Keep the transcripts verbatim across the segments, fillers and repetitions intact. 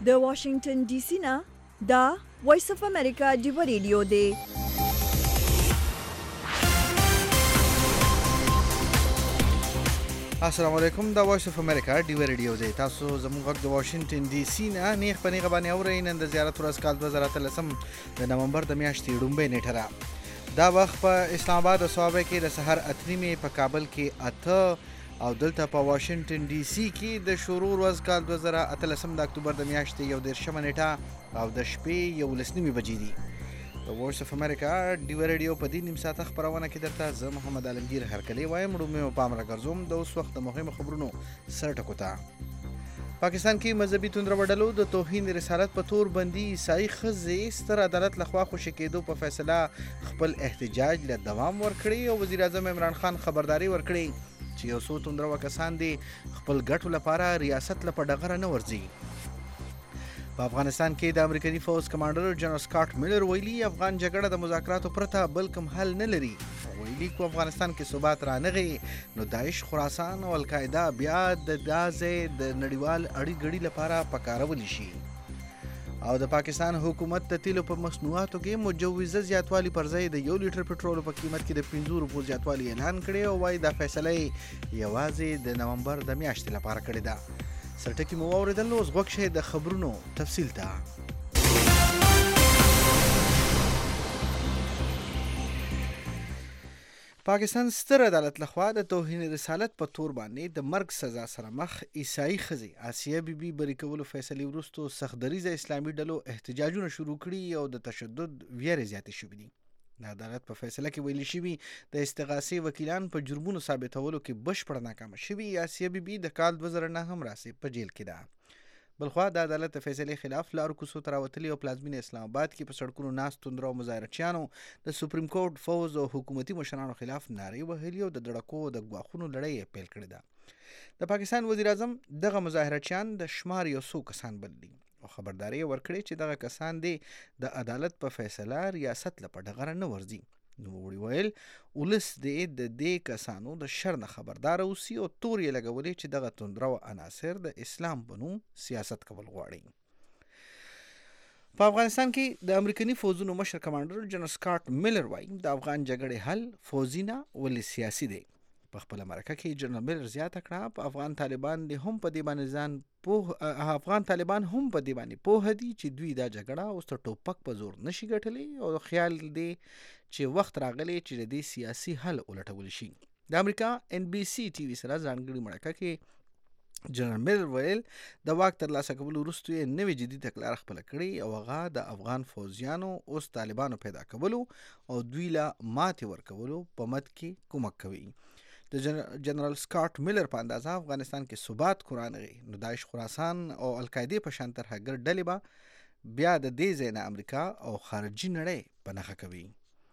د واشنگټن ډي سي نه دا وایس اف امریکا ډیو ریډیو دی. السلام علیکم، دا وایس اف امریکا ډیو ریډیو دی. تاسو زموږ غږ د واشنگټن ډي سي نه نیغ په نیغه باندې اورئ. نن د زیارت ورځ کال دوه زره اتلسم د نومبر د میاشتې ړومبۍ نیټه ده. دا وخت په اسلام آباد او صوابه کې د سحر اته نیمې، په کابل کې اته او دلته په واشنگټن ډي سي کې د شروع ورځ کال دوه زره اتلسم د اکتوبر د میاشتې یو دېرشمه نیټه او د شپې یولس نیمې بجې دي. د وایس اف امریکا ډیو ریډیو په دې نیم ساعته خپرونه کې درته زه محمد عالمگیر هرکلی وایم. ړومبۍ مو پام راګرځوم د اوس وخت د مهمو خبرونو سر ټکو ته. پاکستان کې مذهبي توندرو ډلو د توهین رسالت په تور بندي عیسائی ښځې ستر عدالت لخوا خوشي کېدو په فیصله خپل احتجاج له دوام ورکړي او وزیر اعظم عمران خان خبرداري ورکړي چې یو څو توندرو کسان دي خپل ګټو لپاره ریاست له په ډغره نه ورځي. په افغانستان کې د امریکایي فوز کمانډر جنرال سکاټ میلر ویلي افغان جګړه د مذاکراتو پرته بل کوم حل نه لري. ویلي کو افغانستان کې ثبات رانغی نو داعش، خراسان او القاعده بیا د دازې د نړیوال اړی ګړی لپاره پکارول شي. او د پاکستان حکومت د تیلو په مصنوعاتو کې مجوزه زیاتوالی پر ځای د یو لیټر پټرولو په قیمت کې د پنځه روپو زیاتوالی اعلان کړی او وايي دا فیصله یوازې د نومبر د میاشتې لپاره کړې ده. سرټکی مو واورېدل، اوس غوږ شئ د خبرونو تفصیل ته. پاکستان ستر عدالت لخوا د توهین رسالت په تور باندې د مرګ سزا سره مخ عیسائی ښځې آسیه بی بی بری کولو فیصلې وروسته سخت دریځه اسلامي ډلو احتجاجونه شروع کړي او د تشدد ویرې زیاتې شوې دي. د عدالت په فیصله کې ویلي شوي د استغاثې وکیلان په جرمونو ثابتولو کې بشپړه ناکامه شوي. آسیه بی بی د کال دوه زره نهم راهیسې په جیل کې ده. بلخوا د عدالت د فیصلې خلاف لارو کوڅو ته راوتلي او پلازمینه اسلام آباد کې په سړکونو ناست توندرو او مظاهرچیانو د سپریم کورټ، فوز او حکومتي مشرانو خلاف نارې وهلي او د دړکو او د ګواښونو لړۍ یې پیل کړې ده. د پاکستان وزیر اعظم دغه مظاهرچیان د شمار یو څو کسان بللي او خبرداری ورکړي چې دغه کسان دي د عدالت په فیصله ریاست له په ډغره نه ورځي. نوموړي ویل ولس دې د دې کسانو د شر نه خبردار اوسي او تور یې لګولي چې دغه توندرو عناصر د اسلام په نوم سیاست کول غواړي. په افغانستان کې د امریکایي فوزونو مشر کمانډر جنرال سکاټ میلر وایي د افغان جګړې حل فوزي نه ولې سیاسي دی. په خپله مرکه کې جنرال میلر زیاته کړه په افغان طالبان دي هم په دې باندې ځان پوه افغان طالبان هم په دې باندې پوه دي چې دوی دا جګړه اوس تر ټوپک په زور نشي ګټلی او خیال دی چې وخت راغلی چې د دې سیاسي حل ولټول شي. د امریکا ان بي سي ټي وي سره ځانګړي مرکه کې جنرال میلر ویل د واک ترلاسه کولو وروسته یې نوې جدي تګلاره خپله کړې او هغه د افغان فوجیانو اوس طالبانو پیدا کولو او دوی له ماتې ورکولو په مد کې کومک کوي. د جنرال سکاټ میلر په اندازه افغانستان کې ثبات کورانغي نو داعش، خراسان او القاعده په شان ترهګر ډلې به بیا د دې ځای نه امریکا او خارجي نړۍ په نښه کوي.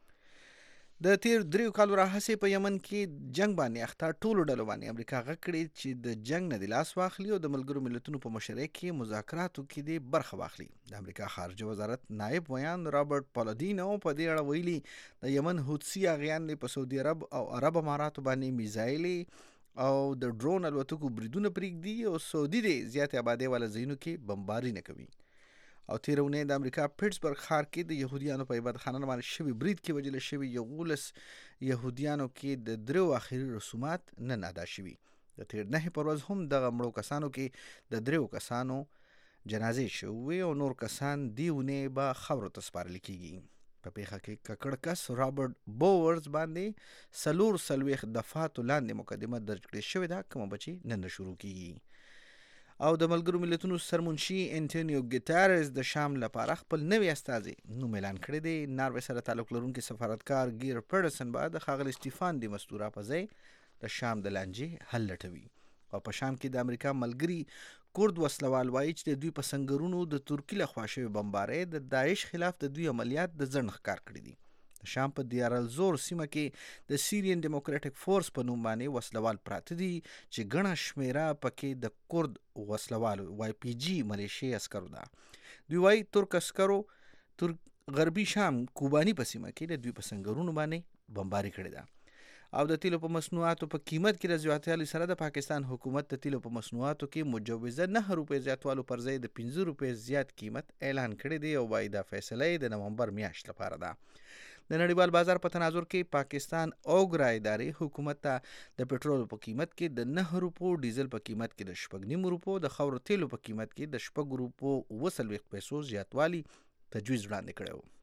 د تیر دریو کالو راهیسې په یمن کې جنگ باندې اخته ټولو ډلو باندې امریکا غږ کړی چې د جنگ نه د لاس واخلي او د ملګرو ملتونو په مشرۍ کې مذاکراتو کې دې برخه واخلي. د امریکا خارجه وزارت نائب ویان رابرټ پالادینو په دې اړه ویلي د یمن حوثي اغیان په سعودي عرب او عرب اماراتو باندې میزایلې او د ډرون الوتکو بریدونه پرېږدي او سعودي دې زیاتې آبادۍ والا ځایونو کې بمباري نه کوي. او تیره اونۍ د امریکا پیټسبرګ ښار کې د یهودیانو په عبادتخانه باندې شوي برید کې وژل شوي یولس یهودیانو کې د دریو آخري رسومات نن ادا شوي. د تیر نهې پر ورځ هم دغه مړو کسانو کې د دریو کسانو جنازې شوي او نور کسان دې اونۍ به خاورو ته سپارل کېږي. په پیښه کې ککړ کس رابرټ بوورز باندې څلور څلوېښت دفعاتو لاندې مقدمه درج کړې شوې ده کومه به چې نن شروع کېږي. او د ملګرو ملتونو سرمنشي انټونیو ګیتارز د شام لپاره خپل نوی استازی نوم اعلان کړی دی. ناروې سره تعلق لرونکي سفارتکار گیر پیډرسن به د ښاغلي سټیفان دی مستورا په ځای د شام د لانجې حل لټوي. او په شام کې د امریکا ملګري کورد وسلوال وایي چې د دوی په سنګرونو د ترکي لخوا شوې بمبارۍ د داعش خلاف د دوی عملیات د ځنډ ښکار کړي دي. د شام په دیار الزور سیمه کې د سیرین ډیموکراټک فورس په نوم باندې وسلوال پراته دي چې ګڼه شمیره پکې د کورد وسلوالو وای پی جی ملیشي عسکرو ده. دوی وایي ترک عسکرو ترک غربي شام کوبانی په سیمه کې د دوی په سنګرونو باندې بمباري کړې ده. او د تیلو په مصنوعاتو په قیمت کې د زیاتوالي سره د پاکستان حکومت د تیلو په مصنوعاتو کې مجوزه نه روپۍ زیاتوالو پر ځای د پنځه روپۍ زیات قیمت اعلان کړی دی او وايي دا فیصله د نومبر میاشت لپاره ده. د نړیوال بازار په تناظر کې پاکستان اوګرا ادارې حکومت ته د پټرول په قیمت کې د نه روپو، ډیزل په قیمت کې د شپږ نیم روپو، د خاورو تیلو په قیمت کې د شپږ روپو اوه څلوېښت پیسو زیاتوالی تجویز وړاندې کړی و.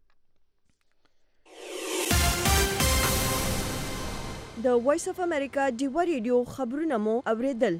د وایس اف امریکا ډیوه ریډیو خبرونه مو اوریدل.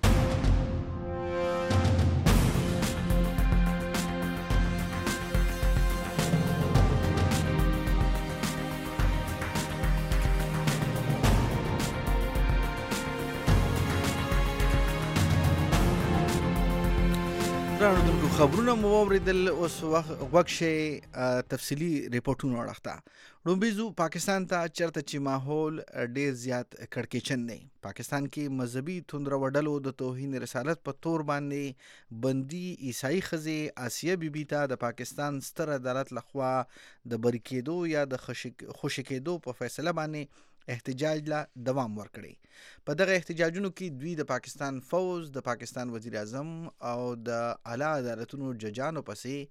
درنو خبرونه مو واوریدل. اوس غوږ شئ تفصیلي ریپورټونه وړاندې. لومړی ځو پاکستان ته چېرته چې ماحول ډېر زیات کړکېچن دی. پاکستان کې مذهبي توندروډلو د توهین رسالت په تور باندې بندي عیسائی ښځې آسیه بیبي ته د پاکستان ستر عدالت لخوا د بری کېدو یا د خوشي کېدو په فیصله باندې احتجاج لا دوام ورکړي. په دغه احتجاجونو کې دوی د پاکستان فوز، د پاکستان وزیر اعظم او د اعلی عدالتونو ججانو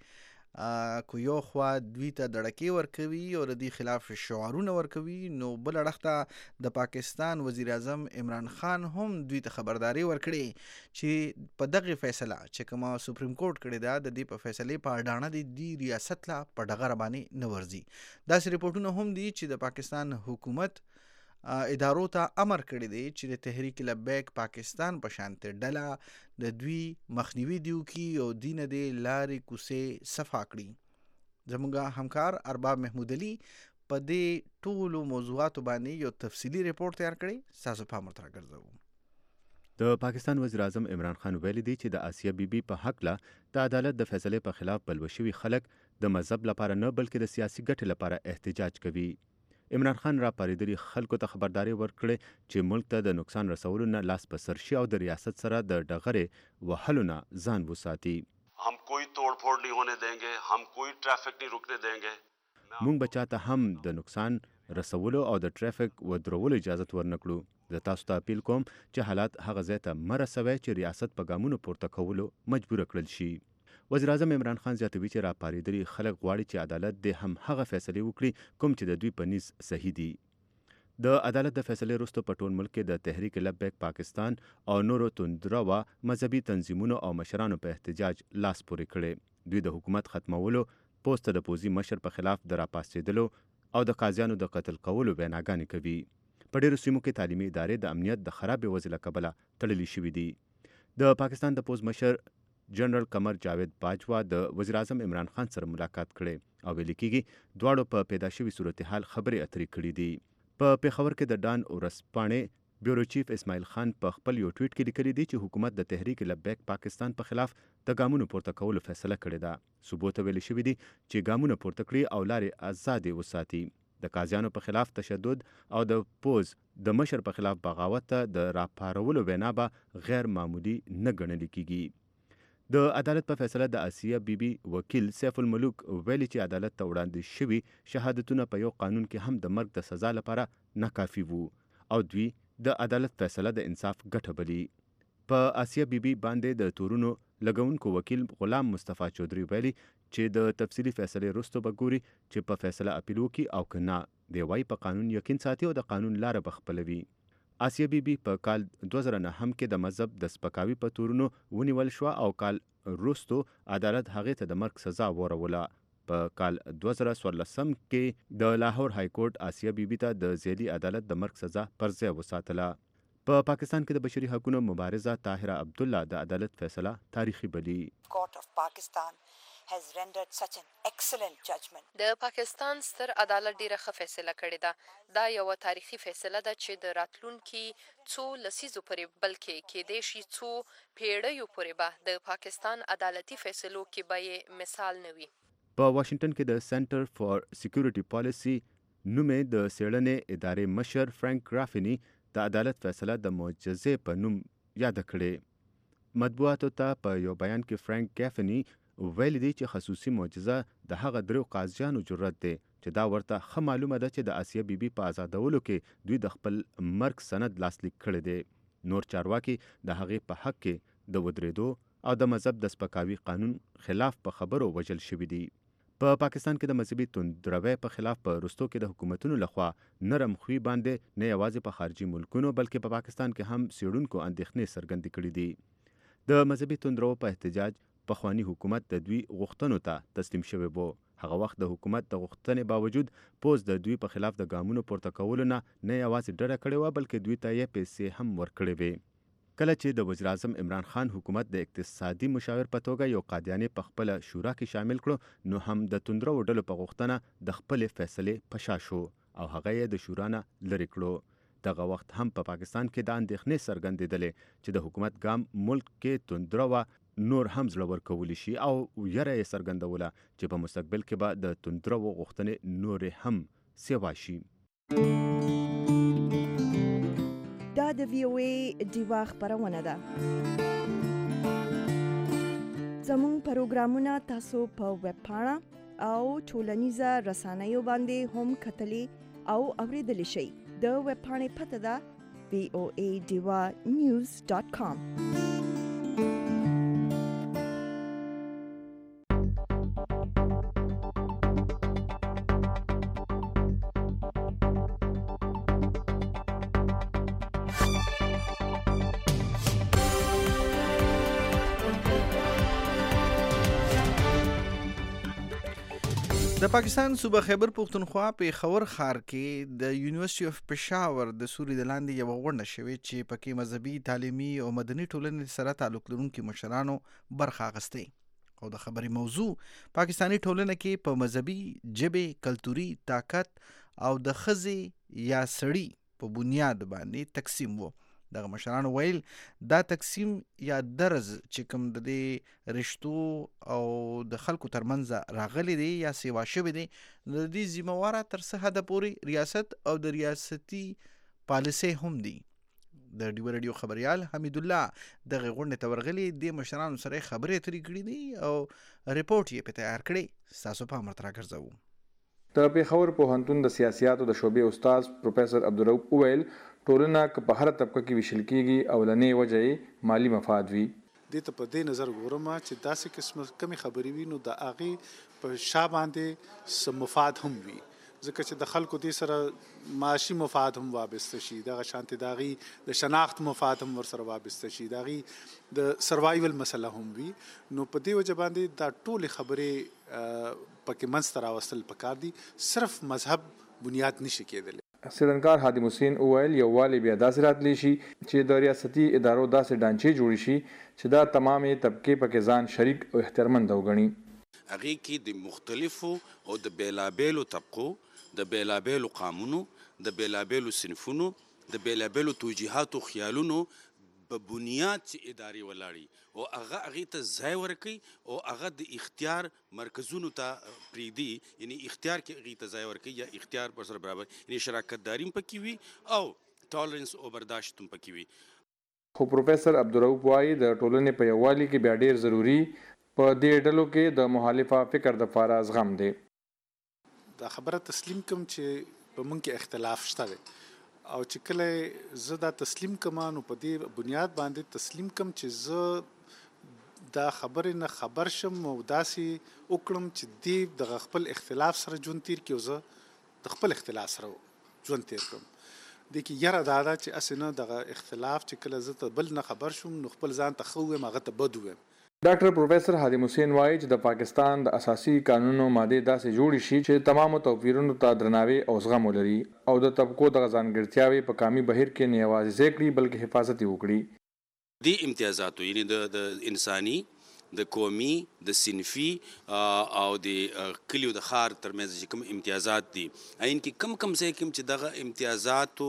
پسې کو یو خوا دوی ته دړکې ورکوي او د دې خلاف شعارونه ورکوي، نو بل اړخ د پاکستان وزیر اعظم عمران خان هم دوی ته خبرداري ورکړي چې په دغه فیصله چې کومه سپریم کورټ کړې ده د دې په فیصلې په اډانه د دې ریاست لا په ډغره باندې نه ورځي. داسې ریپورټونه هم دي چې د پاکستان حکومت ادارو ته امر کړی دی چې د تحریک لبیک پاکستان په شانته ډله د دوی مخنیوي دی وکړي او دینه د لارې کوڅې صفا کړي. زموږ همکار ارباب محمود علي په دې ټولو موضوعاتو باندې یو تفصیلي ریپورټ تیار کړی. تاسو پام ورته راګرځوو. د پاکستان وزیر اعظم عمران خان ویلي دی چې د آسیه بیبي په حق له د عدالت د فیصلې په خلاف بلوه شوي خلک د مذهب لپاره نه بلکې د سیاسي ګټې لپاره احتجاج کوي. عمران خان را پاریدلي خلکو ته خبرداري ورکړي چې ملک ته د نقصان رسولو نه لاس په سر شي او د ریاست سره د ډغرې وهلو نه ځان وساتي. हम कोई तोड़ फोड़ नहीं होने देंगे, हम कोई ट्रैफिक नहीं रुकने देंगे. مونږ به چاته هم د نقصان رسولو او د ټرافیک ودرولو اجازه ورنکړو. زه تاسو ته اپیل کوم چې حالات هغه ځای ته مه رسوئ چې ریاست په ګامونو پورته کولو مجبور کړل شي. وزیر اعظم عمران خان زیاتوي چې راپارېدلي خلک غواړي چې عدالت د هم هغه فیصلې وکړي کوم چې د دوی په نیز صحیح دي. د عدالت د فیصلې وروسته په ټول ملک کې د تحریک لبیک پاکستان او نورو توندروا مذهبي تنظیمونو او مشرانو په احتجاج لاس پورې کړي. دوی د حکومت ختمولو، پوسټ د پوځي مشر په خلاف د راپاڅېدلو او د قاضیانو د قتل کولو ویناګانې کوي. په ډېرو سیمو کې تعلیمي ادارې د امنیت د خرابې وضع له کبله تړلې شوي دي. د پاکستان د پوځ مشر جنرال قمر جاوید باجوا د وزیر اعظم عمران خان سره ملاقات کړي او ویل کېږي دواړو په پیدا شوي صورتحال خبرې اترې کړي دي. په پیښور کې د ډان ورځپاڼې بیورو چیف اسماعیل خان په خپل یو ټویټ کې لیکلي دي چې حکومت د تحریک لبیک پاکستان په خلاف د ګامونو پورته کولو فیصله کړې ده. صوبو ته ویل شوي دي چې ګامونه پورته کړي او لارې آزادې وساتي. د قاضیانو په خلاف تشدد او د پوز د مشر په خلاف بغاوت ته د راپارولو وینا به غیر معمولی نه ګڼل کېږي. د عدالت په فیصله د آسیه بیبي وکیل سیف الملوک ویلي چې عدالت ته وړاندې شوي شهادتونه په یو قانون کې هم د مرګ د سزا لپاره ناکافي وو او دوی د عدالت فیصله د انصاف ګټه بلي. په آسیه بیبي باندې د تورونو لګونکو وکیل غلام مصطفی چودھری ویلي چې د تفصیلي فیصلې وروسته به ګوري چې په فیصله اپیل وکړي او که نه، دی وايي په قانون یقین ساتي او د قانون لاره به خپلوي. آسیه بیبي په کال دوه زره نهم کې د مذهب د سپکاوي په تورونو ونیول شوه او کال وروستو عدالت هغې ته د مرګ سزا وروله. په کال دوه زره څوارلسم کې د لاهور های کورټ آسیه بیبي ته د ذیلی عدالت د مرګ سزا پر ځای وساتله. په پا پاکستان کې د بشري حقوقو مبارزه طاهره عبدالله د عدالت فیصله تاریخي بلي. Court of Pakistan has rendered such an excellent judgment. د پاکستان ستر عدالت ډیره ښه فیصله کړې ده. دا یو تاریخي فیصله ده چې د راتلونکي څو لسیزو پورې بلکې کېدای شي څو پیړیو پورې به د پاکستان عدالتي فیصلو کې به یې مثال نه وي. په واشنگټن کې د سنټر فار سکیورټي پالیسي نومې د څېړنې ادارې مشر فرانک ګرافیني د عدالت فیصله د معجزې په نوم یاد کړې. مطبوعاتو ته په یو بیان کې فرانک ګرافیني ویلي دی چې خصوصي معجزه د هغه درو قاضیانو جرأت دی چې دا ورته ښه معلومه ده چې د آسیه بیبي په آزادولو کې دوی د خپل مرګ سند لاسلیک کړی دی. نور چارواکي د هغې په حق کې د ودرېدو او د مذهب د سپکاوي قانون خلاف په خبرو وژل شوي دي. په پا پاکستان کې د مذهبي توندروي په خلاف په وروستو کې د حکومتونو لخوا نرم خوی باندې نه یوازې په خارجي ملکونو بلکې په پا پاکستان کې هم څېړونکو اندېښنې څرګندې کړي دي. د مذهبي توندرو په احتجاج پخوانی حکومت د دوی غوښتنو ته تسلیم شوی وو. هغه وخت د حکومت د غوښتنې باوجود پوز د دوی په خلاف د ګامونو پورته کولو نه نه یوازې ډډه کړې وه بلکې دوی ته یې پیسې هم ورکړې وې. کله چې د وزیر اعظم عمران خان حکومت د اقتصادي مشاور په توګه یو قادیانی په خپل شورا کې شامل کړو نو هم د توندرو ډلو په غوښتنه د خپل فیصلې په شا شو او هغه یې د شورا نه لرې کړو. دغه وخت هم په پا پاکستان کې د اندېښنې څرګندېدلې چې د حکومت ګام ملک کې توندرو نور هم زړه ورکولی شي او یره یې څرګندوله چې په مستقبل کې به د توندرو غوښتنې نورې هم سیوا شي. دا د وی او ای ډیوا خبرونه ده. زموږ پروګرامونه تاسو په ویب پاڼه او ټولنیزه رسنیو باندې هم کتلی او اوریدلی شئ. د ویب پاڼې پته ده وی او ای ډیوا نیوز ډاټ کام. د پاکستان صوبه خیبر پختونخوا په خور خار کې د یونیورسيټي اف پېښور د سوري د لاندې یو غونډه شوې چې پکې مذهبي، تعلیمي او مدني ټولنې سره تعلق لرونکي مشرانو برخه اخیستې او د خبرې موضوع پاکستاني ټولنه کې په مذهبي، ژبې، کلتوري طاقت او د ښځې یا سړي په بنیاد باندې تقسیم وو. دغه مشرانو ویل دا تقسیم یا درز چې کوم د دې رشتو او د خلکو ترمنځ راغلی دی یا سیوا شوی دی د دې ذمہواره تر څه حده پورې ریاست او د ریاستي پالیسۍ هم دي. د ډیو رادیو خبریال حمید الله دغه غونډې ته ورغلی د مشرانو سره خبرې اترې کړې دي او ریپورت یې په تیار کړی. ستاسو په امر تر راګرځوو. د پېښور پوهنتون د سیاسیاتو د شعبې استاد پروفیسر عبدالرؤف وویل ټولنه که په هر طبقه کې ویشل کېږي اولنۍ وجه یې مالي مفاد وي. دې ته په دې نظر ګورم چې داسې قسمه کمې خبرې وي نو د هغې په شا باندې څه مفاد هم وي ځکه چې د خلکو دې سره معاشي مفاد هم وابسته شي، دغه شانتې د هغې د شناخت مفاد هم ورسره وابسته شي، د هغې د سروایول مسله هم وي. نو په دې وجه باندې دا ټولې خبرې پکې منځته راوستل پکار دي. صرف مذهب بنیاد نشي کېدلی. څېړنکار حاتم حسین وویل یووالی بیا داسې راتلی شي چې د ریاستي ادارو داسې ډانچې جوړې شي چې دا تمامې طبقې پکې ځان شریک او احترمند وګڼي. هغې کې د مختلفو او د بیلابیلو طبقو، د بیلابیلو قامونو، د بیلابیلو صنفونو، د بیلابیلو توجیهاتو خیالونو په بنیاد چې ادارې ولاړي او هغه هغې ته ځای ورکوي او هغه د اختیار مرکزونو ته پرېږدي، یعنی اختیار کې هغې ته ځای ورکوي یا اختیار پر سره برابر، یعنی شراکت داري هم پکې وي او ټالرنس او برداشت هم پکې وي. خو پروفیسر عبدالرؤف وایي د ټولنې په یووالي کې بیا ډېر ضروري په دې ډلو کې د مخالفه فکر دپاره زغم دی. دا خبره تسلیم کوم چې په موږ کې اختلاف شته دی او چې کله زه دا تسلیم کوم نو په دې بنیاد باندې تسلیم کوم چې زه دا خبرې نه خبر شم او داسې وکړم چې دې دغه خپل اختلاف سره ژوند تیر کړي او زه د خپل اختلاف سره ژوند تیر کړم. دې کې یاره دا ده چې هسې نه دغه اختلاف چې کله زه ته بل نه خبر شوم نو خپل ځان ته ښه ووایم هغه ته بد ووایم. ډاکټر پروفیسر حاتم حسین وایي چې د پاکستان د اساسي قانونو مادې داسې جوړې شي چې تمامو توپیرونو ته درناوی او زغم ولري او د طبقو دغه ځانګړتیاوې په کامي بهیر کې نه یوازې ځای کړي بلکې حفاظت یې وکړي. دې امتیازاتو یعنی د انساني، د قومي، د صنفي او د کلیو د ښار ترمنځ چې کوم امتیازات دي عین کې کم کم ځای کې چې دغه امتیازاتو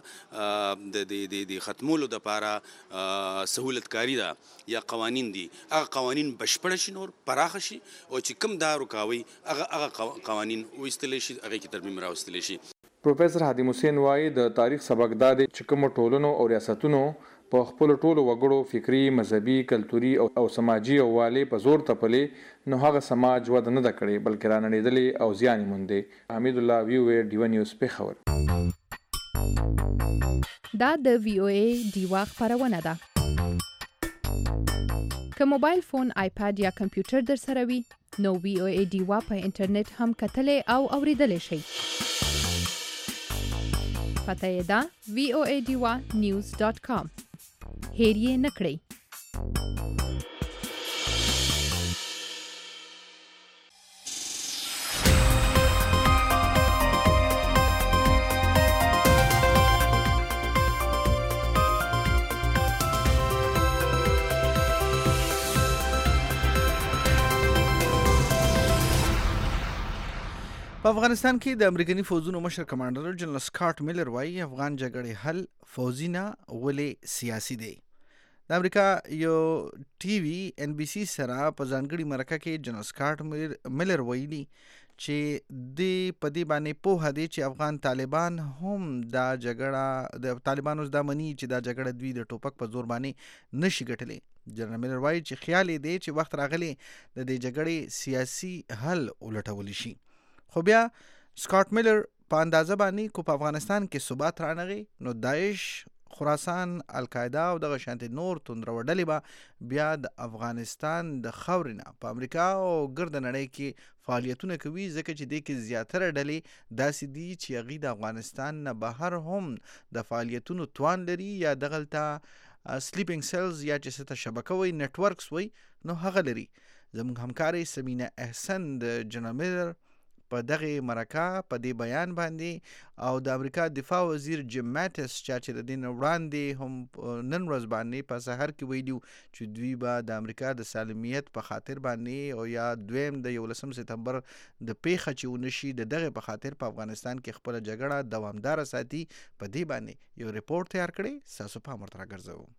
ته د ختمولو دپاره سهولت کاري ده یا قوانین دي، هغه قوانین بشپړه شي، نور پراخه شي او چې کوم دا رکاوي هغه هغه قوانین وایستلی شي، هغې کې ترمیم راوستلی شي. پروفیسر حاتم حسین وایي د تاریخ سبق دا دی چې کومو ټولنو او ریاستونو په خپل ټولو وګړو فکری، مذهبي، کلتوري او سماجی یووالي په زور تپلې نو هغه سماج وده نه ده کړې بلکې رانړېدلې او زیان یې موندې. حمید الله وی او ای ډیو نیوز پېښور. دا د وی او ای ډیوا خبرونه ده. که موبایل فون، آیپاد یا کمپیوټر در سره وي نو وی او ای ډیوا په انټرنیټ هم کتلې او اوریدلې شي. پته یې ده وی او ای ډیوا نیوز ډاټ کام. هیر یې نه کړئ. په افغانستان کې د امریکایي فوجونو مشر کمانډر جنرال سکاټ میلر وایي افغان جګړې حل فوجي نه ولې سیاسي دی. د امریکا یو ټي وي ان بي سي سره په ځانګړي مرکه کې جنرال سکاټ میلر ویلي چې د په دې باندې پوهه دی چې افغان طالبان هم دا جګړه د طالبانو دا مني چې دا جګړه دوی د ټوپک په زور باندې نشي ګټلی. جنرال میلر وایي چې خیال دی چې وخت راغلی د دې جګړې سیاسي حل ولټولی شي. خو بیا سکاټ میلر په اندازه باندې کو په افغانستان کې ثبات رانغی نو داعش، خراسان، القاعده او دغه شانتي نور توندرو ډلې به بیا د افغانستان د خاورې نه په امریکا او ګرد نړۍ کې فعالیتونه کوي ځکه چې د کې زیاتره ډلې داسې دي چې هغوی د افغانستان نه بهر هم د فعالیتونو توان لري یا دغلته سلیپینګ سیلز یا چې څه ته شبکه وي نیټورکس وي نو هغه لري. زموږ همکارې سمینه احسن د جنرال میلر په دغه مرکه په دې بیان باندې او د امریکا دفاع وزیر جیم ماټس چې د دې نه وړاندې هم نن ورځ باندې په سحر کې ویلي چې دوی به د امریکا د سالمیت په خاطر باندې او یا دویم د یولسم سپتمبر د پیښه چې ونشي د دغه په خاطر په افغانستان کې خپل جګړه دوامدار ساتي. په دې باندې یو ریپورت تیار کړی ساسو په امر تر راګرځو.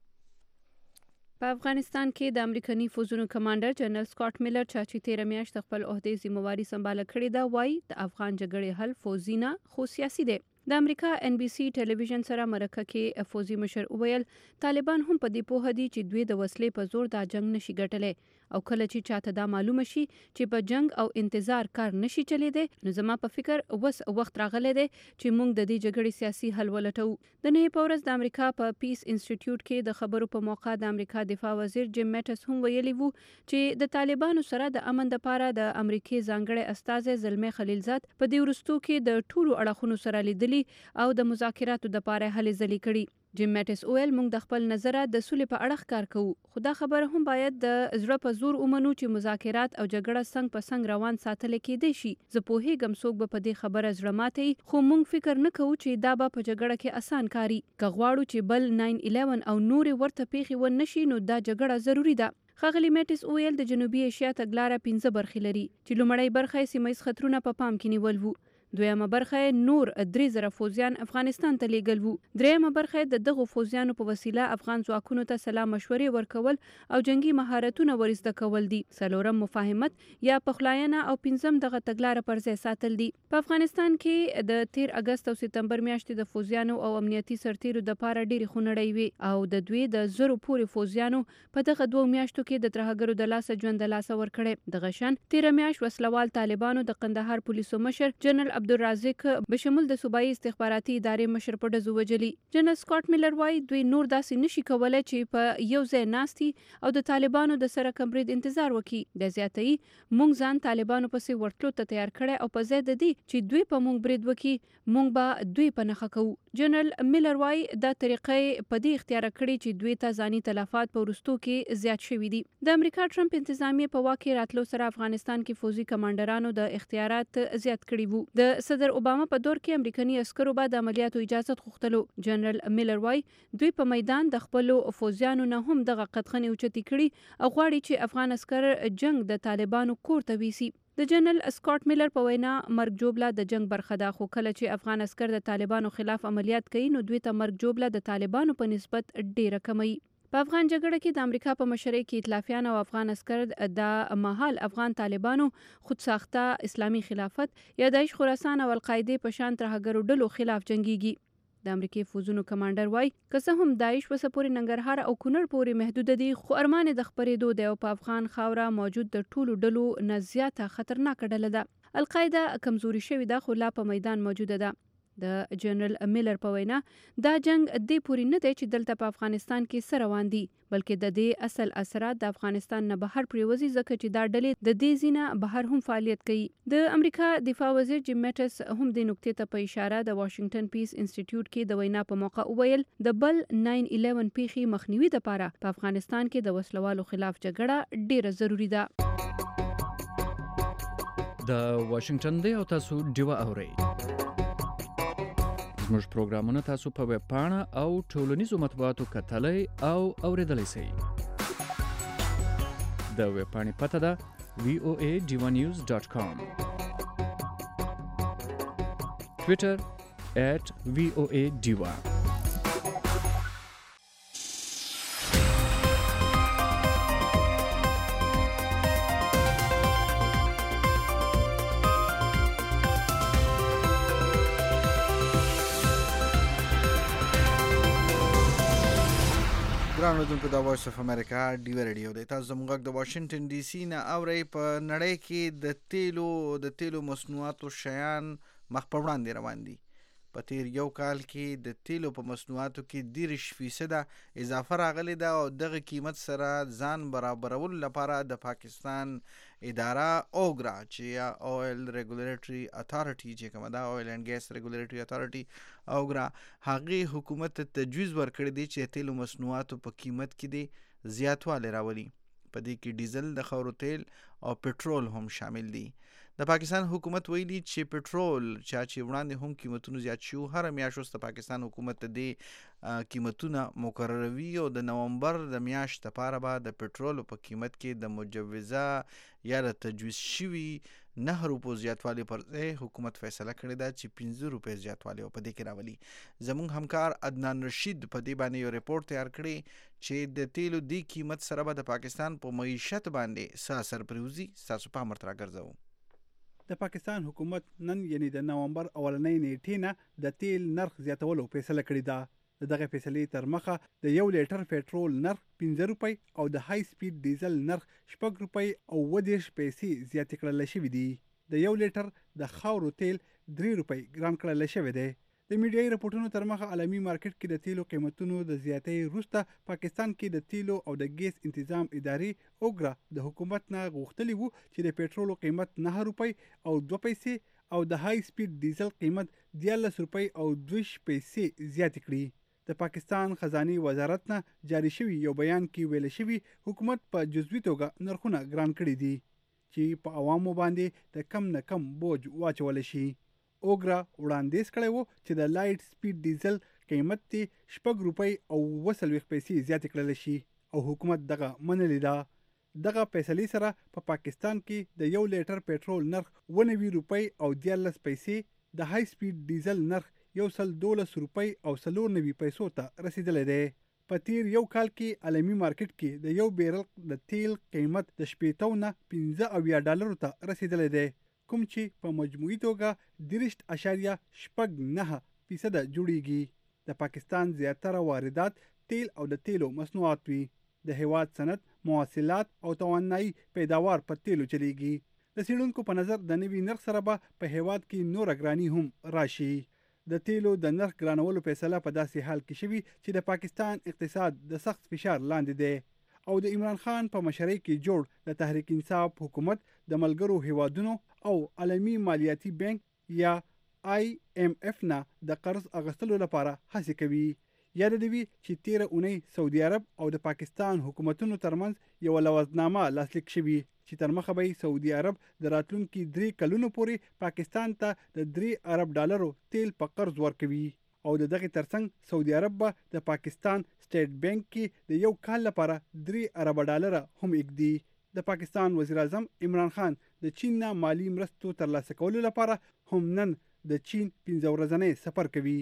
په افغانستان کې د امریکایي فوجونو کمانډر جنرال سکاټ میلر چې تیره میاشت خپل عہدې ذمہواري سمباله کړې ده وایي د افغان جګړې حل فوجي نه خو سیاسي دی. د امریکا ان بي سي ټلویزیون سره مرکه کې فوجي مشر وویل طالبان هم په دې پوهه دي چې دوی د وسلې په زور دا جنگ نشي ګټلی او کله چې چاته دا معلومه شي چې په جنگ او انتظار کار نشي چلیدي نو زما په فکر وس وخت راغلی دی چې موږ د دې جګړې سیاسي حل ولټو. د نه په ورځ د امریکا په پیس انسټیټیوټ کې د خبرو په موقع د امریکا دفاع وزیر جیم ماټس هم ویلي وو چې د طالبانو سره د امن لپاره د امریکای ځانګړي استازي زلمي خلیلزاد په دې ورستو کې د ټولو اړخونو سره لیدلي او د مذاکراتو د لپاره هلې ځلې کړي. جیم ماټس اویل موږ د خپل نظره د سولې په اړه کار کوو خو دا خبره هم باید د زړه په زور ومنو چې مذاکرات او جګړه څنګه په څنګه روان ساتل کېدای شي. زه پوهیږم څوک به په دې خبره زړه ماتي خو موږ فکر نه کوو چې دا به په جګړه کې اسان کاری که غواړو چې بل ناین الیون او نور ورته پیښې ون نشي نو دا جګړه ضروری ده. ښاغلي ماټس اویل د جنوبي ایشیا تګلاره پنځه برخې لري چې لومړی برخه یې سیمه ییز خطرونه په پام کې نیول وو، دویمه برخه نور درې زره فوجیان افغانستان ته لیږل وو، دریمه برخه د دغو فوجیانو په وسیله افغان ځواکونو ته سلا مشورې ورکول او جنگي مهارتونه ورزده کول دي، څلورم مفاهمت یا پخلاینه او پنځم دغه تګلاره پر ځای ساتل دي. په افغانستان کې د تیر اگست او سپتمبر میاشتې د فوجیانو او امنیتي سرتیرو د پاره ډېری خونړۍ وي او د دوی د زرو پورې فوجیانو په دغه دوه میاشتو کې د ترهګرو د لاسه ژوند د لاسه ورکړي. دغه شان تیر میاشت وسلوال طالبانو د قندهار پولیسو مشر جنرال عبدالرازق بشمول د صوبایي استخباراتي ادارې مشر په ډزو وجلي. جنرال سکاټ میلر وایي دوی نور داسې نشي کولای چې په یو ځای ناستي او د طالبانو د سره کمبرید انتظار وکړي. د زیاتې مونږ ځان طالبانو پسې ورتلو ته تیار کړی او په ځای د دې چې دوی په مونږ برید وکړي مونږ به دوی په نښه کوو. جنرال میلر وایي دا طریقې په دې اختیار کړي چې دوی ته ځاني تلفات په وروستو کې زیات شوي دي. د امریکا ټرمپ انتظامیه په واک کې راتلو سره افغانستان کې فوجي کمانډرانو د اختیارات زیات کړي وو. د صدر اوباما په دور کې امریکایي عسکرو به د عملیاتو اجازه غوښتلو. جنرال میلر وایي دوی په میدان د خپلو فوجیانو نه هم دغه قدغنې اوچتې کړي او غواړي چې افغان عسکر جنگ د طالبانو کور ته ویسي. د جنرال سکاټ میلر په وینا مرګ جوړه د جنگ برخه ده، خو کله چې افغان عسکر د طالبانو خلاف عملیات کوي نو دوی ته مرګ جوړه د طالبانو په نسبت ډیره کموي. په افغان جګړه کې د امریکا په مشرۍ کې ائتلافیان او افغان عسکر د مهال افغان طالبانو خود ساخته اسلامي خلافت یا داعش، خراسان او القاعده په شان ترهګرو ډلو خلاف جنگيږي. د امریکای فوزونو کمانډر وای که څه هم داعش وسپوري ننګرهار او کونړ پورې محدود دي خو ارمان د خبرېدو د په افغان خاوره موجود د ټولو ډلو نه زیاته خطرناک ډله ده القاعده کمزوري شوې ده خو لا په میدان موجوده ده د جنرال میلر په وینا دا جنگ دې پوری نه دی چې دلته په افغانستان کې سره روان دي بلکې د دې اصل اثرات د افغانستان نه بهر پریوزي ځکه چې دا ډلې د دې زینه بهر هم فعالیت کوي د امریکا دفاع وزیر جیم میټس هم د نقطې ته په اشاره د واشنگټن پیس انسټیټیوټ کې د وینا په موقع وویل د بل نو الیون پیښې مخنیوي لپاره په افغانستان کې د وسلوالو خلاف جګړه ډیره ضروری ده د واشنگټن دی او تاسو ډیوه اورئ زموږ پروګرامونه تاسو په ویب پاڼه او ټولنیزو مطبوعاتو کتلای او اوریدلای شئ د ویب پاڼې پته ده وی او ای ډیوا نیوز ډاټ کام ټویټر ایٹ وی او ای ډیوا ګران اوردونکو د وایس اف امریکا ډیو ریډیو دی تاسو زموږ د واشنگټن ډي سي نه اورئ په نړۍ کې د تیلو د تیلو مصنوعاتو شیان مخ په وړاندې روان دي په تیر یو کال کې د تیلو په مصنوعاتو کې دیرش فیصده اضافه راغلی ده او دغه قیمت سره ځان برابرولو لپاره د پاکستان اداره اوګرا چې اویل ریګولیټري اتھارټي چې کومه ده اویل اینډ ګیس ریګولیټري اتھارټي اوګرا هغه حکومت ته تجویز ورکړی دی چې تیلو مصنوعاتو په قیمت کې دی زیاتوالی راولي په دې کې ډیزل د خاورو تیل او پټرول هم شامل دي د پاکستان حکومت ویلي چې پټرول چا چې وړاندې هم قیمتونه زیات شو هر میاشت وروسته پاکستان حکومت ته دې قیمتونه مقرروي او د نومبر د میاشت لپاره به د پټرول په قیمت کې د مجوزه یا د تجویز شوي نه روپو زیاتوالی پر ځای حکومت فیصله کړې ده چې پنځه روپۍ زیاتوالی په دې کې راولي زموږ همکار عدنان رشید په دې باندې یو ریپورت تیار کړی چې د تیلو دې قیمت سره به د پاکستان په معیشت باندې څه اثر پرېوځي ستاسو پام ورته راګرځوو د پاکستان حکومت نن یعنی د نومبر اولنۍ نیټې نه د تیل نرخ زیاتولو فیصله کړې ده د دغه فیصلې تر مخه د یو لیټر پټرول نرخ پنځه روپۍ او د های سپید ډیزل نرخ شپږ روپۍ او اووه دېرش پیسې زیاتې کړل شوي دي د یو لیټر د خاورو تیل درې روپۍ ګران کړل شوی دی د میډیایي راپورټونو تر مخه عالمي مارکیټ کې د تیلو قیمتونو د زیاتۍ وروسته پاکستان کې د تیلو او د ګیس انتظام ادارې اوګرا د حکومت نه غوښتلی وو چې د پټرولو قیمت نه روپۍ او دوه پیسې او د های سپید ډیزل قیمت دیارلس روپۍ او دوه پیسې زیات کړي د پاکستان خزانه وزارت نه جاری شوی یو بیان کې ویل شوی حکومت په جزوي توګه نرخونه ګران کړي دي چې په عوامو باندې د کم نه کم بوج واچول شي اوګرا وړاندیز کړی وو چې د لایټ سپید ډیزل قیمت تی شپږ روپۍ او اووه څلوېښت پیسې زیاتې کړلی شي او حکومت دغه منلې ده دغه فیصلې سره په پا پاکستان کې د یو لیټر پټرول نرخ اووه نوي روپۍ او دیارلس پیسې د های سپید ډیزل نرخ یو سل دولس روپۍ او څلور نوي پیسو ته رسیدلی دی په تیر یو کال کې عالمي مارکیټ کې د یو بیرل د تیل قیمت د شپېتو نه پنځه اویا ډالرو ته رسیدلی دی کوم چې په مجموعي توګه دیرشت اشاریه شپږ نه فیصده جوړیږي د پاکستان زیاتره واردات تیل او د تیلو مصنوعات وي د هیواد صنعت مواصلات او توانایي پیداوار په تیلو چلیږي د څېړونکو په نظر د نوي نرخ سره به په هیواد کې نور ګرانی هم راشي د تیلو د نرخ ګرانولو فیصله په داسې حال کې شوي چې د پاکستان اقتصاد د سخت فشار لاندې دی او د عمران خان په مشرۍ کې جوړ د تحریک انصاف حکومت د ملګرو هیوادونو او عالمي مالیاتي بانک یا آی ایم اف نه د قرض اغستلو لپاره هڅې کوي یاد دی چې تیر اونۍ سعودي عرب او د پاکستان حکومتونو ترمنځ یو لوازنامه لاسلیک شوی چې تر مخه به سعودي عرب د راتلونکي درې کلونو پورې پاکستان ته د درې ارب ډالرو تیل په قرض ورکوي او د دغه ترڅنګ سعودي عرب به د پاکستان سټیټ بانک کې د یو کال لپاره درې ارب ډالر هم اګدي د پاکستان وزیر اعظم عمران خان د چین نه مالی مرستو ترلاسه کولو لپاره هم نن د چین پنځه ورځنی سفر کوي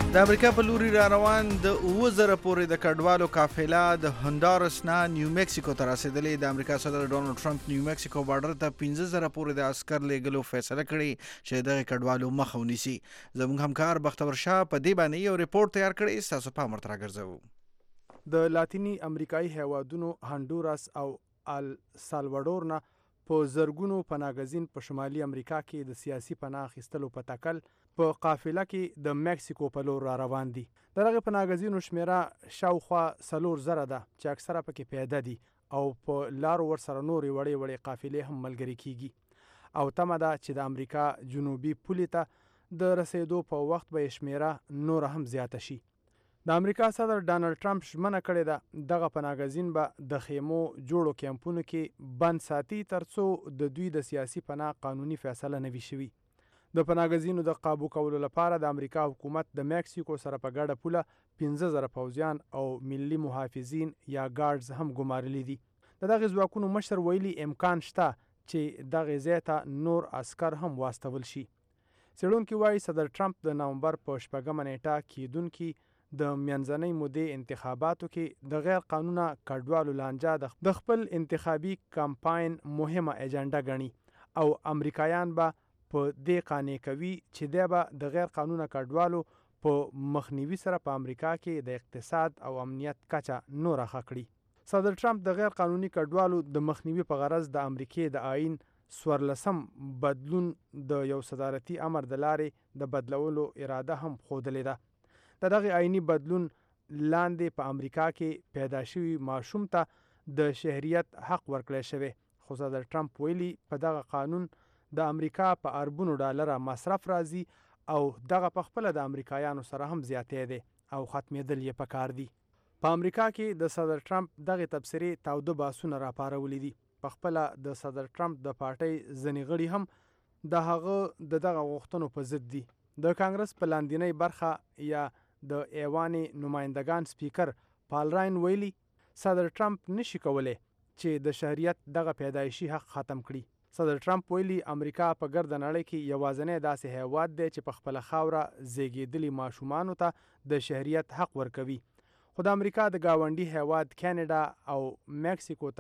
د امریکا په لوري را روان د اوه زره پورې د کډوالو قافله د هندارس نه نیو میکسیکو ته رسېدلې. د امریکا صدر ډونالډ ټرمپ نیو میکسیکو بارډر ته پنځه زره پورې د عسکر لیږلو فیصله کړې چې دغه کډوالو مخه ونیسي. زموږ همکار بختور شاه په دې باندې یو ریپورت تیار کړی، ستاسو پام ورته راګرځوو. د لاتینی امریکایي هیوادونو هندوراس او ال سالوادور نه په زرګونو پناهګزین په شمالي امریکا کې د سیاسي پناه اخیستلو په تکل په قافله کې د میکسیکو په لور را روان دي. دغه پناهګزینو شمیره شاوخوا څلور زره ده چې اکثره پکې پیاده دي او په لارو ورسره نورې وړې وړې قافلې هم ملګري کیږي او تمه ده چې د امریکا جنوبي پولې ته د رسېدو په وخت به شمیره نور هم زیاته شي. د امریکا صدر ډانلډ ټرمپ ژمنه کړې ده دغه پناهګزین به د خیمو جوړو کیمپونو کې بند ساتي ترڅو د دوی د سیاسي پناه قانوني فیصله نه وي شوي. د پناهګزینو د قابو کولو لپاره د امریکا حکومت د میکسیکو سره په ګډه پوله پنځه زره پوځیان او ملي محافظین یا ګارډز هم ګمارلي دي. د دغې ځواکونو مشر ویلي امکان شته چې دغې ځای ته نور عسکر هم واستول شي. څېړونکي وایي صدر ټرمپ د نومبر په شپږمه نیټه کیدونکي د منځنۍ مودې انتخاباتو کې د غیر قانونه کډوالو لانجه د خپل انتخابي کمپاین مهمه ایجنډا ګڼي او امریکایان به په دې قانع کوي چې دی به د غیر قانونه کډوالو په مخنیوي سره په امریکا کې د اقتصاد او امنیت کچه نوره ښه کړي. صدر ټرمپ د غیر قانوني کډوالو د مخنیوي په غرض د امریکې د آئین څوارلسم بدلون د یو صدارتي امر د لارې د بدلولو اراده هم ښودلې ده. د دغې آئیني بدلون لاندې په امریکا کې پیدا شوي ماشوم ته د شهریت حق ورکړی شوی، خو صدر ټرمپ ویلي په دغه قانون د امریکا په اربونو ډالره مصرف راځي او دغه په خپله د امریکایانو سره هم زیاتی دی او ختمېدل یې پکار دي. په امریکا کې د صدر ټرمپ دغې تبصرې تاوده بحثونه راپارولي دي. په خپله د صدر ټرمپ د پارټۍ ځینې غړي هم د هغه د دغه غوښتنو په ضد دي. د کانګرس په لاندینۍ برخه یا د ایوانې نمایندګان سپیکر پال راین ویلي صدر ټرمپ نشي کولی چې د شهریت دغه پیدایشي حق ختم کړي. صدر ټرمپ ویلي امریکا په ګرده نړۍ کې یوازینی داسې هیواد دی چې په خپله خاوره زیږېدلي ماشومانو ته د شهریت حق ورکوي. خو د امریکا د ګاونډي هیواد کاناډا او میکسیکو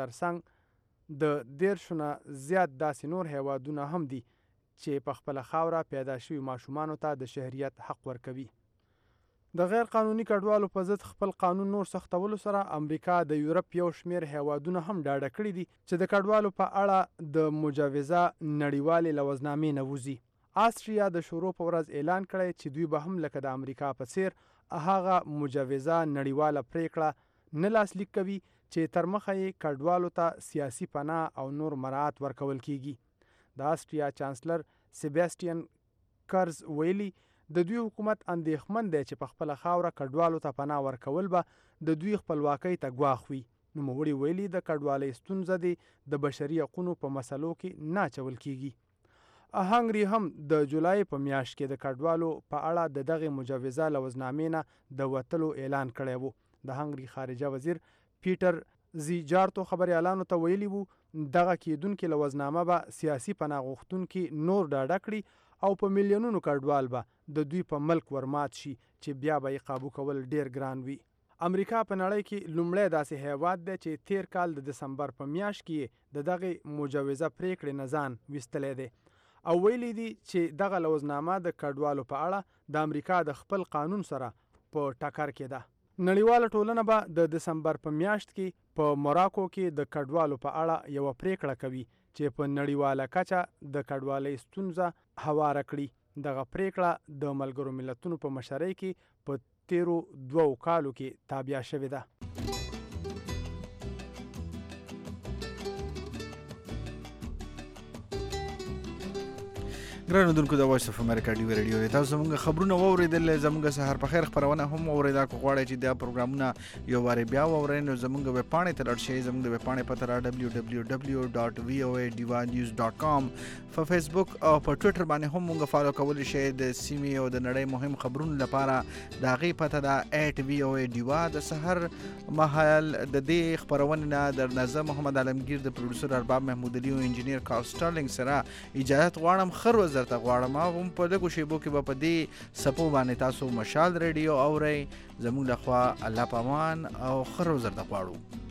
ترڅنګ د دیرشو نه زیات داسې نور هیوادونه هم دي چې په خپله خاوره پیدا شوي ماشومانو ته د شهریت حق ورکوي. د غیر قانوني کډوالو په ضد خپل قانون نور سختولو سره امریکا د یورپ یو شمیر هیوادونه هم ډاډه کړي دي چې د کډوالو په اړه د مجوزه نړیوالې لوزنامې نه وځي. آسټریا د شروع په ورځ اعلان کړی چې دوی به هم لکه د امریکا په څیر هغه مجوزه نړیواله پریکړه نه لاسلیک کوي چې تر مخه یې کډوالو ته سیاسي پناه او نور مراعات ورکول کیږي. د آسټریا چانسلر سیباستین کرز ویلي د دوی حکومت اندېښمن دی چې په خپله خاوره کډوالو ته پناه ورکول به د دوی خپلواکۍ ته ګواښ وي. نوموړي ویلي د کډوالۍ ستونزه دې د بشري حقونو په مسلو کې نه اچول کیږي. هنګري هم د جولای په میاشت کې د کډوالو په اړه د دغې مجوزه لوزنامې نه د وتلو اعلان کړی و. د هنګري خارجه وزیر پیټر زیجارتو خبریالانو ته ویلي وو دغه کیدونکې لوزنامه به سیاسي پناه غوښتونکي نور ډاډه کړي او په میلیونونو کډوال به د دوی په ملک ورمات شي چې بیا به یې قابو کول ډیر ګران وي. امریکا په نړۍ کې لومړی داسې هیواد دی چې تیر کال د دسمبر په میاشت کې د دغې مجوزه پریکړې نه ځان ویستلی دی او ویلي دي چې دغه لوزنامه د کډوالو په اړه د امریکا د خپل قانون سره په ټکر کې ده. نړیواله ټولنه به د دسمبر په میاشت کې په موراکو کې د کډوالو په اړه یوه پریکړه کوي چې په نړیواله کچه د کډوالۍ ستونزه هواره کړي. دغه پریکړه د ملګرو ملتونو په مشرۍ کې په تیرو دوو کالو کې تابع شوې ده. ګرانو دونکو د وایس اف امریکا ډیو ریډیو تاسو زموږ خبرونه واوریدل. زموږ سهار په خیر خبرونه هم اوریدا کو غواړئ چې دا پروګرامونه یو واره بیا واورئ نو زموږ ویب پاڼې ته لاړ شئ. زموږ ویب پاڼې پته را دبلیو دبلیو دبلیو ډاټ وی او ای ډیوا نیوز ډاټ کام. په فیسبوک او په ټویټر باندې هم موږ فالو کولی شئ. د سیمې او د نړۍ مهم خبرونو لپاره د هغې پته ده ایټ وی او ای ډیوا. د سحر مهال د دې خپرونې نه در نظر محمد عالمگیر د پروډوسر ارباب محمود علي او انجینیر کارل سټارلینګ سره اجازه غواړم. خر درته غواړم هم په دغو شیبو کې به په دې سپو باندې تاسو مشال ریډیو اورئ. زموږ لخوا الله پامان او ښه روز درته غواړو.